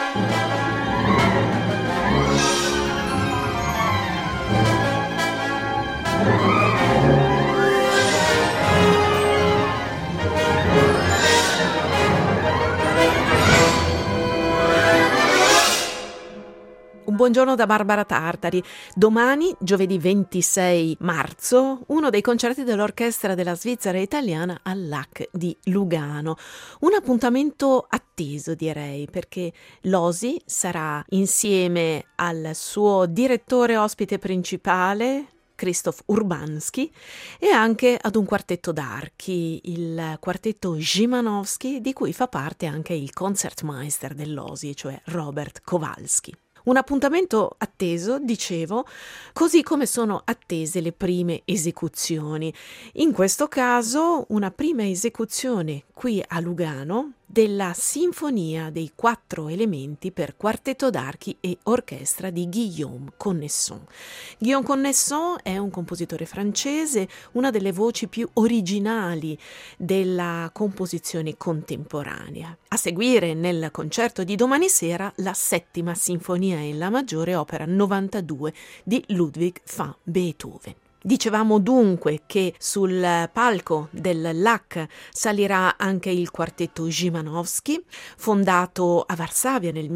Buongiorno da Barbara Tartari. Domani, giovedì 26 marzo, uno dei concerti dell'Orchestra della Svizzera Italiana all'AC di Lugano. Un appuntamento atteso, direi, perché l'Osi sarà insieme al suo direttore ospite principale, Krzysztof Urbanski, e anche ad un quartetto d'archi, il quartetto Szymanowski, di cui fa parte anche il Concertmeister dell'Osi, cioè Robert Kowalski. Un appuntamento atteso, dicevo, così come sono attese le prime esecuzioni. In questo caso una prima esecuzione qui a Lugano della Sinfonia dei 4 elementi per quartetto d'archi e orchestra di Guillaume Connesson. Guillaume Connesson è un compositore francese, una delle voci più originali della composizione contemporanea. A seguire nel concerto di domani sera la 7ª Sinfonia in La maggiore, opera 92 di Ludwig van Beethoven. Dicevamo dunque che sul palco del LAC salirà anche il quartetto Szymanowski, fondato a Varsavia nel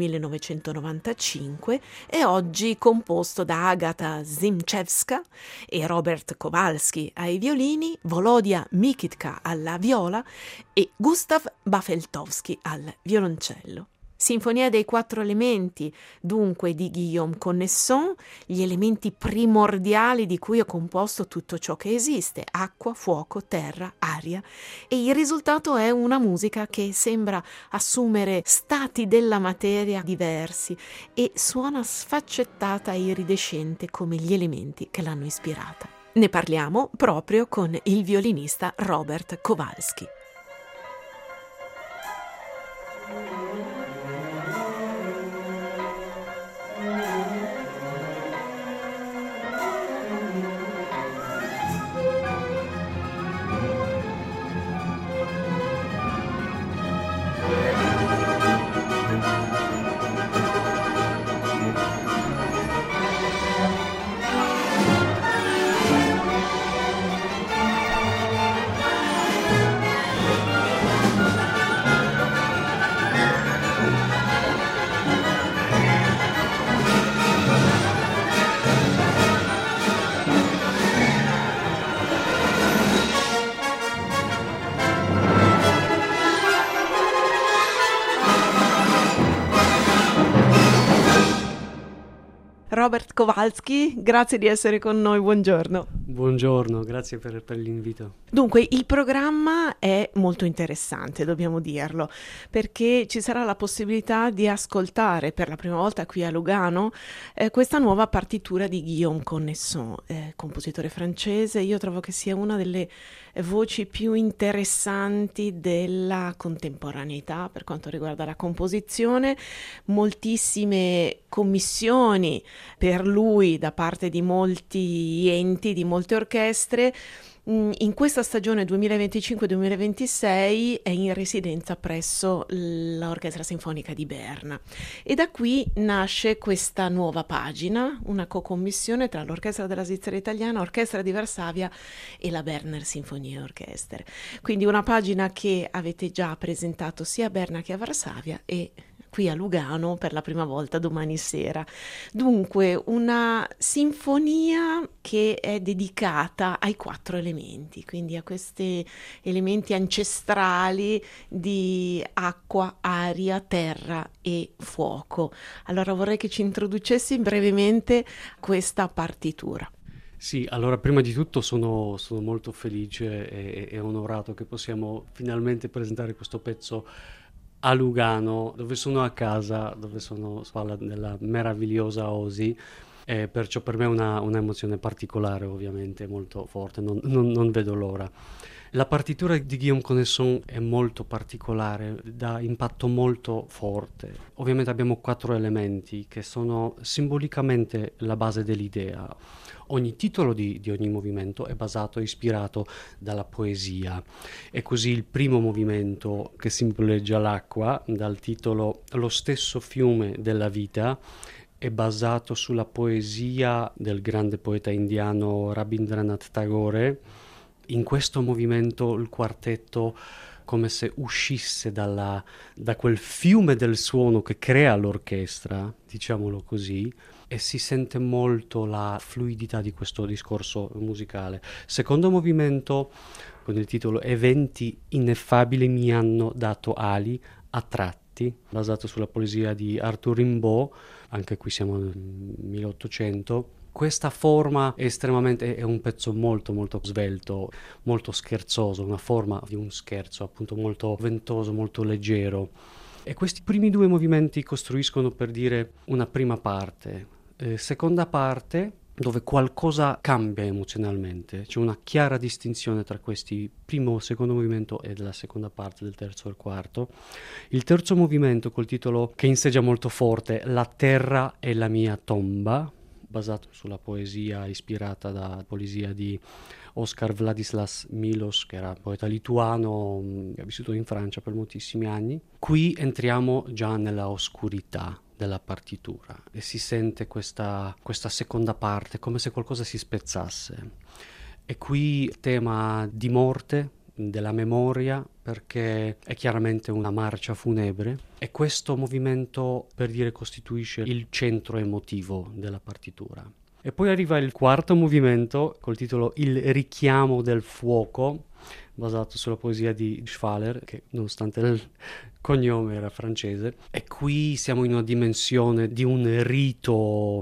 1995 e oggi composto da Agata Zimchewska e Robert Kowalski ai violini, Volodya Mikitka alla viola e Gustav Bafeltowski al violoncello. Sinfonia dei 4 elementi, dunque, di Guillaume Connesson, gli elementi primordiali di cui è composto tutto ciò che esiste: acqua, fuoco, terra, aria, e il risultato è una musica che sembra assumere stati della materia diversi e suona sfaccettata e iridescente come gli elementi che l'hanno ispirata. Ne parliamo proprio con il violinista Robert Kowalski. Robert Kowalski, grazie di essere con noi, buongiorno. Buongiorno, grazie per l'invito. Dunque, il programma è molto interessante, dobbiamo dirlo, perché ci sarà la possibilità di ascoltare per la prima volta qui a Lugano questa nuova partitura di Guillaume Connesson, compositore francese. Io trovo che sia una delle voci più interessanti della contemporaneità per quanto riguarda la composizione. Moltissime commissioni per lui da parte di molti enti, di molte orchestre. In questa stagione 2025-2026 è in residenza presso l'Orchestra Sinfonica di Berna e da qui nasce questa nuova pagina, una co-commissione tra l'Orchestra della Svizzera Italiana, Orchestra di Varsavia e la Berner Sinfonie Orchester. Quindi una pagina che avete già presentato sia a Berna che a Varsavia e qui a Lugano per la prima volta domani sera. Dunque una sinfonia che è dedicata ai 4 elementi, quindi a questi elementi ancestrali di acqua, aria, terra e fuoco. Allora vorrei che ci introducessi brevemente questa partitura. Sì, allora prima di tutto sono molto felice e onorato che possiamo finalmente presentare questo pezzo a Lugano, dove sono a casa, dove sono nella meravigliosa Osi, e perciò per me è una emozione particolare, ovviamente molto forte, non vedo l'ora. La partitura di Guillaume Connaisson è molto particolare, dà impatto molto forte. Ovviamente abbiamo 4 elementi che sono simbolicamente la base dell'idea. Ogni titolo di ogni movimento è ispirato dalla poesia. E così il primo movimento, che simboleggia l'acqua, dal titolo Lo stesso fiume della vita, è basato sulla poesia del grande poeta indiano Rabindranath Tagore. In questo movimento il quartetto, come se uscisse da quel fiume del suono che crea l'orchestra, diciamolo così, e si sente molto la fluidità di questo discorso musicale. Secondo movimento, con il titolo Eventi ineffabili mi hanno dato ali a tratti, basato sulla poesia di Arthur Rimbaud, anche qui siamo nel 1800. Questa forma è un pezzo molto molto svelto, molto scherzoso, una forma di un scherzo appunto molto ventoso, molto leggero. E questi primi 2 movimenti costruiscono, per dire, una prima parte. Seconda parte, dove qualcosa cambia emozionalmente, c'è una chiara distinzione tra questi primo e secondo movimento e della seconda parte del terzo e il quarto. Il terzo movimento, col titolo che inseggia molto forte, La terra è la mia tomba, basato sulla poesia ispirata da poesia di Oskar Władysław Miłosz, che era poeta lituano, che ha vissuto in Francia per moltissimi anni. Qui entriamo già nella oscurità della partitura e si sente questa seconda parte, come se qualcosa si spezzasse. E qui il tema di morte, della memoria, perché è chiaramente una marcia funebre, e questo movimento, per dire, costituisce il centro emotivo della partitura. E poi arriva il quarto movimento col titolo Il richiamo del fuoco, basato sulla poesia di Schwaller, che nonostante il cognome era francese. E qui siamo in una dimensione di un rito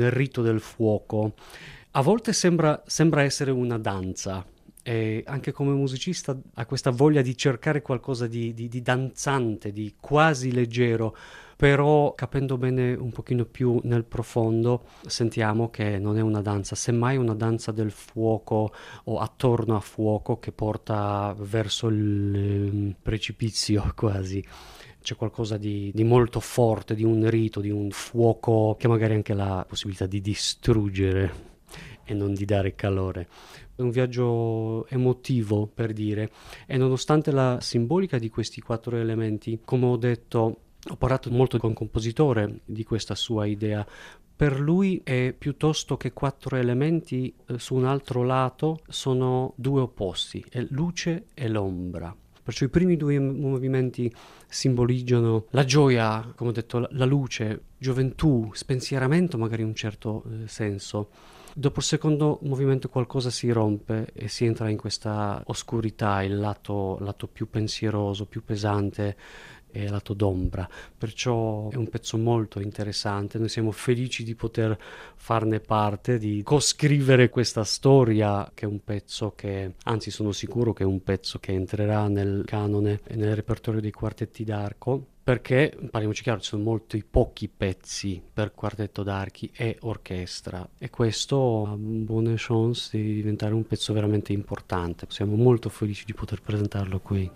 del fuoco. A volte sembra essere una danza, e anche come musicista ha questa voglia di cercare qualcosa di danzante, di quasi leggero, però capendo bene un pochino più nel profondo sentiamo che non è una danza, semmai una danza del fuoco o attorno a fuoco che porta verso il precipizio quasi. C'è qualcosa di molto forte, di un rito, di un fuoco che magari ha anche la possibilità di distruggere e non di dare calore. È un viaggio emotivo, per dire, e nonostante la simbolica di questi 4 elementi, come ho detto, ho parlato molto con il compositore di questa sua idea. Per lui è piuttosto che 4 elementi, su un altro lato sono 2 opposti, è luce e l'ombra. Perciò i primi 2 movimenti simboleggiano la gioia, come ho detto, la luce, gioventù, spensieramento magari in un certo senso. Dopo il secondo movimento qualcosa si rompe e si entra in questa oscurità, il lato più pensieroso, più pesante, e lato d'ombra. Perciò è un pezzo molto interessante, noi siamo felici di poter farne parte, di coscrivere questa storia, che è un pezzo che, anzi sono sicuro che è un pezzo che entrerà nel canone e nel repertorio dei quartetti d'arco, perché, parliamoci chiaro, ci sono molti pochi pezzi per quartetto d'archi e orchestra, e questo ha buone chance di diventare un pezzo veramente importante. Siamo molto felici di poter presentarlo qui.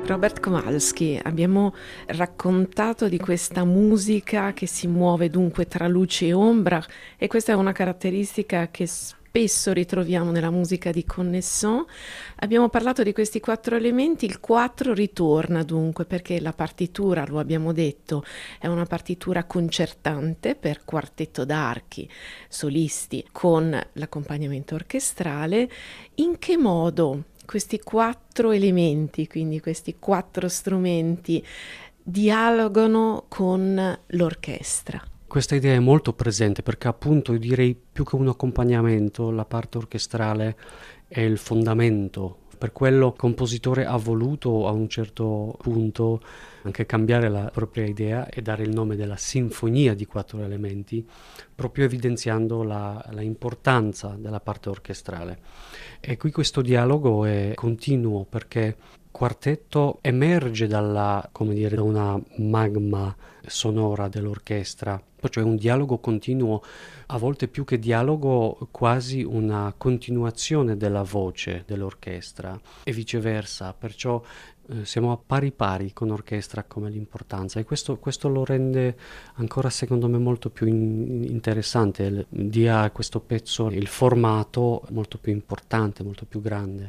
Robert Kowalski, abbiamo raccontato di questa musica che si muove dunque tra luce e ombra, e questa è una caratteristica che spesso ritroviamo nella musica di Connesson. Abbiamo parlato di questi 4 elementi, il 4 ritorna dunque perché la partitura, lo abbiamo detto, è una partitura concertante per quartetto d'archi, solisti con l'accompagnamento orchestrale. In che modo questi 4 elementi, quindi questi 4 strumenti, dialogano con l'orchestra? Questa idea è molto presente perché appunto io direi più che un accompagnamento, la parte orchestrale è il fondamento. Per quello il compositore ha voluto a un certo punto anche cambiare la propria idea e dare il nome della sinfonia di 4 elementi, proprio evidenziando la importanza della parte orchestrale. E qui questo dialogo è continuo perché quartetto emerge dalla, come dire, da una magma sonora dell'orchestra, cioè un dialogo continuo, a volte più che dialogo quasi una continuazione della voce dell'orchestra e viceversa, perciò siamo a pari con orchestra come l'importanza, e questo lo rende ancora secondo me molto più interessante, dia a questo pezzo il formato molto più importante, molto più grande.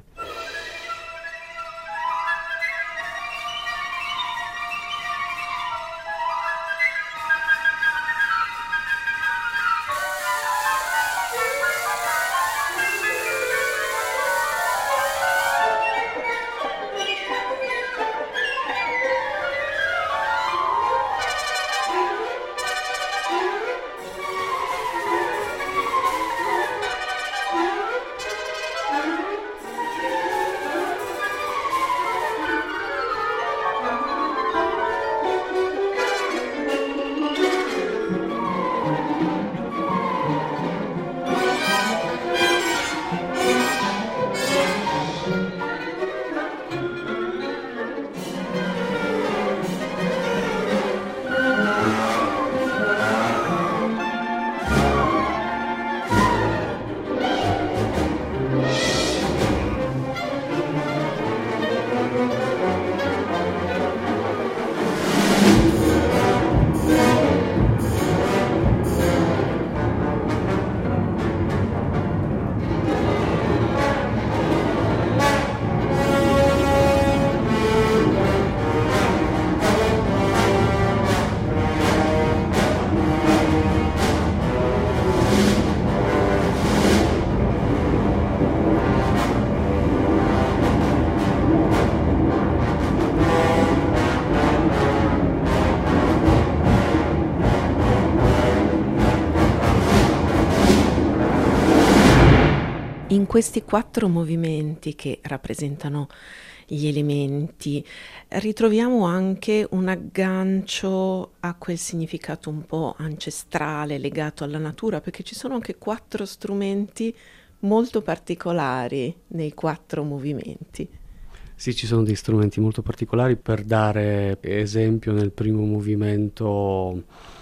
In questi 4 movimenti che rappresentano gli elementi, ritroviamo anche un aggancio a quel significato un po' ancestrale legato alla natura, perché ci sono anche 4 strumenti molto particolari nei 4 movimenti. Sì, ci sono dei strumenti molto particolari. Per dare esempio, nel primo movimento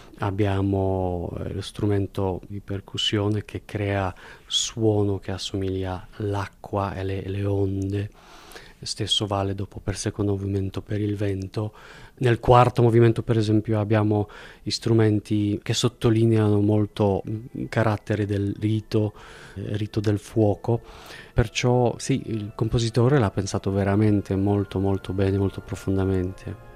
abbiamo lo strumento di percussione che crea suono che assomiglia all'acqua e le onde. Stesso vale dopo per il secondo movimento per il vento. Nel quarto movimento, per esempio, abbiamo gli strumenti che sottolineano molto il carattere del rito del fuoco. Perciò sì, il compositore l'ha pensato veramente molto molto bene, molto profondamente.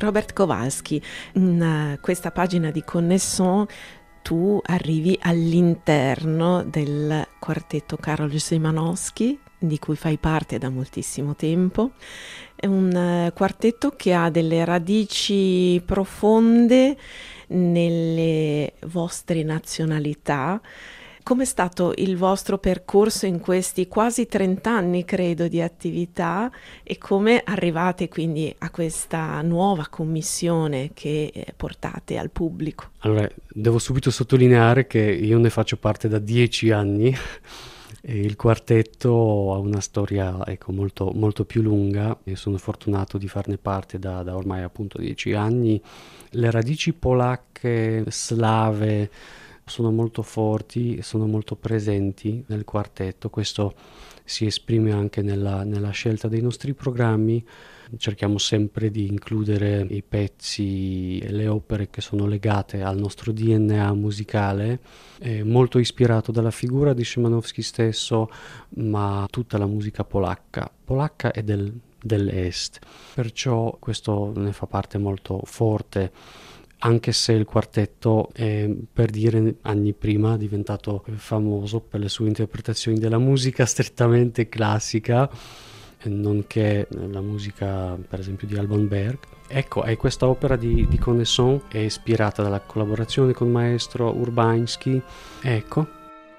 Robert Kowalski, in questa pagina di Connesson tu arrivi all'interno del quartetto Karol Szymanowski, di cui fai parte da moltissimo tempo. È un quartetto che ha delle radici profonde nelle vostre nazionalità. Com'è stato il vostro percorso in questi quasi 30 anni, credo, di attività, e come arrivate quindi a questa nuova commissione che portate al pubblico? Allora, devo subito sottolineare che io ne faccio parte da 10 anni e il quartetto ha una storia, ecco, molto, molto più lunga e sono fortunato di farne parte da ormai appunto 10 anni. Le radici polacche, slave, sono molto forti, sono molto presenti nel quartetto. Questo si esprime anche nella scelta dei nostri programmi. Cerchiamo sempre di includere i pezzi e le opere che sono legate al nostro DNA musicale, molto ispirato dalla figura di Szymanowski stesso, ma tutta la musica polacca e dell'Est. Perciò questo ne fa parte molto forte. Anche se il quartetto è, per dire, anni prima è diventato famoso per le sue interpretazioni della musica strettamente classica, nonché la musica per esempio di Alban Berg. Ecco, e questa opera di Connesson è ispirata dalla collaborazione con il maestro Urbański. Ecco.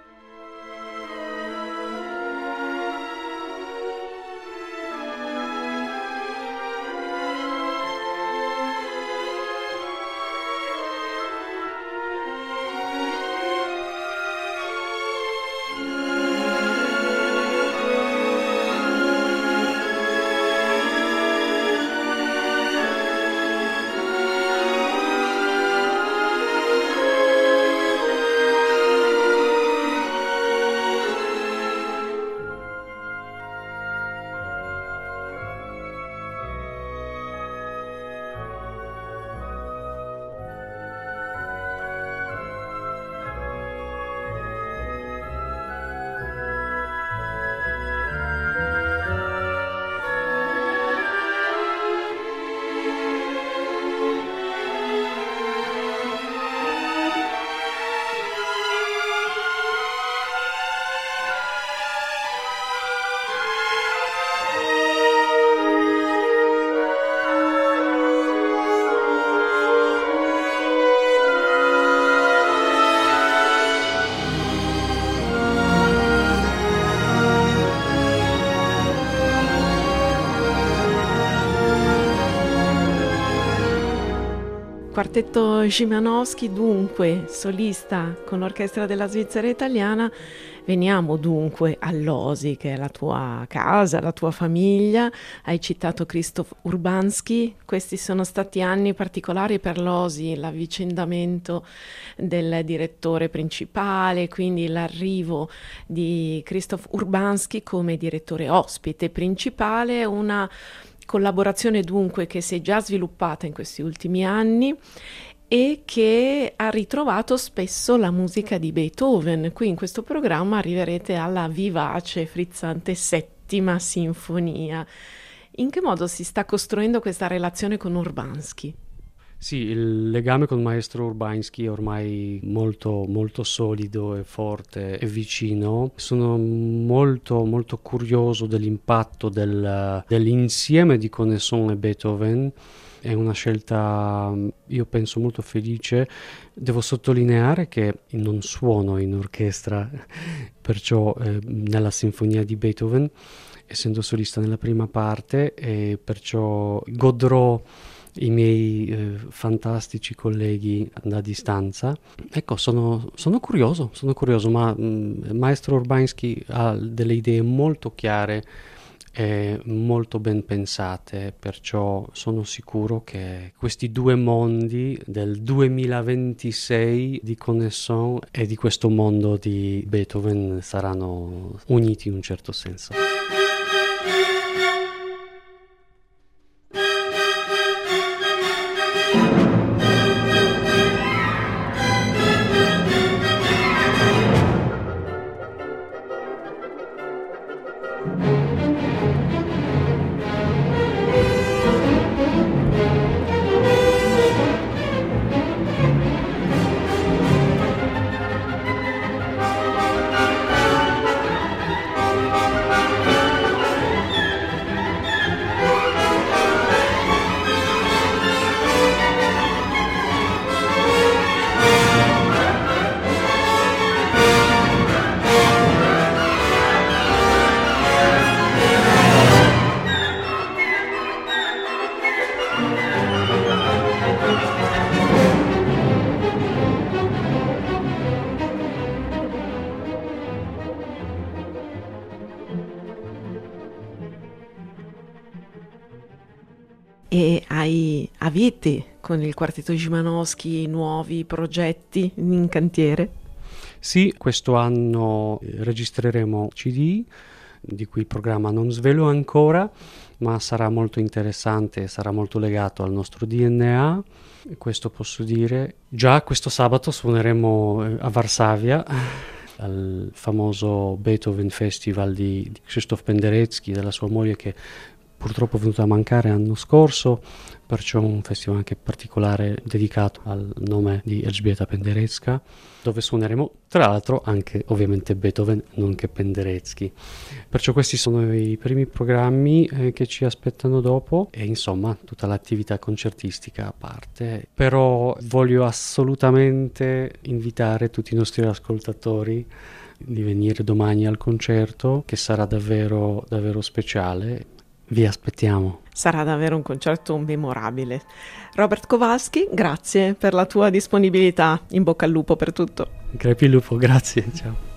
Quartetto Szymanowski, dunque, solista con l'Orchestra della Svizzera Italiana. Veniamo dunque all'Osi, che è la tua casa, la tua famiglia. Hai citato Krzysztof Urbański. Questi sono stati anni particolari per l'Osi, l'avvicendamento del direttore principale, quindi l'arrivo di Krzysztof Urbański come direttore ospite principale, una collaborazione dunque che si è già sviluppata in questi ultimi anni e che ha ritrovato spesso la musica di Beethoven. Qui in questo programma arriverete alla vivace, frizzante settima sinfonia. In che modo si sta costruendo questa relazione con Urbański? Sì, il legame con il maestro Urbański è ormai molto, molto solido e forte e vicino. Sono molto, molto curioso dell'impatto dell'insieme di Connesson e Beethoven. È una scelta, io penso, molto felice. Devo sottolineare che non suono in orchestra, perciò nella sinfonia di Beethoven, essendo solista nella prima parte, e perciò godrò i miei fantastici colleghi da distanza. Ecco, sono curioso, ma il maestro Urbański ha delle idee molto chiare e molto ben pensate, perciò sono sicuro che questi due mondi del 2026 di Connesson e di questo mondo di Beethoven saranno uniti in un certo senso. avete con il quartetto Szymanowski nuovi progetti in cantiere? Sì, questo anno registreremo CD, di cui il programma non svelo ancora, ma sarà molto interessante, sarà molto legato al nostro DNA. Questo posso dire. Già questo sabato suoneremo a Varsavia al famoso Beethoven Festival di Krzysztof Penderecki, della sua moglie, che purtroppo è venuta a mancare l'anno scorso, perciò un festival anche particolare dedicato al nome di Elżbieta Penderecka, dove suoneremo tra l'altro anche ovviamente Beethoven, nonché Penderecki. Perciò questi sono i primi programmi che ci aspettano dopo, e insomma tutta l'attività concertistica a parte. Però voglio assolutamente invitare tutti i nostri ascoltatori di venire domani al concerto, che sarà davvero davvero speciale. Vi aspettiamo. Sarà davvero un concerto memorabile. Robert Kowalski, grazie per la tua disponibilità. In bocca al lupo per tutto. Crepi il lupo, grazie, ciao.